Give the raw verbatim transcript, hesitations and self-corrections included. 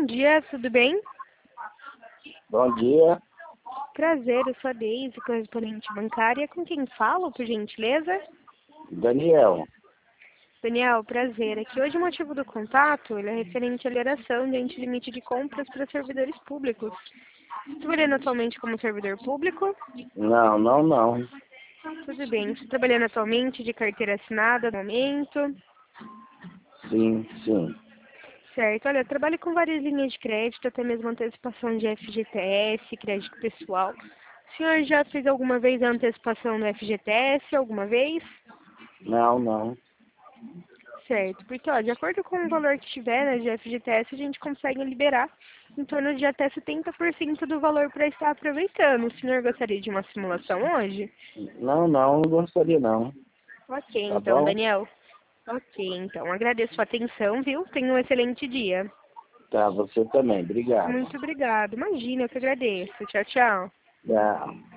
bom dia, tudo bem? Bom dia, Prazer, eu sou a Deise, correspondente bancária. Com quem falo, por gentileza? Daniel. Daniel, prazer. Aqui hoje o motivo do contato ele é referente à liberação de limite de compras para servidores públicos. Trabalhando atualmente como servidor público? Não, não, não. Tudo bem. Estou trabalhando atualmente de carteira assinada no momento. Sim, sim. Certo. Olha, eu trabalho com várias linhas de crédito, até mesmo antecipação de F G T S, crédito pessoal. O senhor já fez alguma vez a antecipação do F G T S, alguma vez? Não, não. Certo, porque ó, de acordo com o valor que tiver né, de F G T S, a gente consegue liberar em torno de até setenta por cento do valor para estar aproveitando. O senhor gostaria de uma simulação hoje? Não, não, não gostaria não. Ok, Tá então, bom? Daniel. Ok, então, agradeço a atenção, viu? Tenha um excelente dia. Tá, você também. Obrigado. Muito obrigada. Imagina, eu que agradeço. Tchau, tchau. Tchau.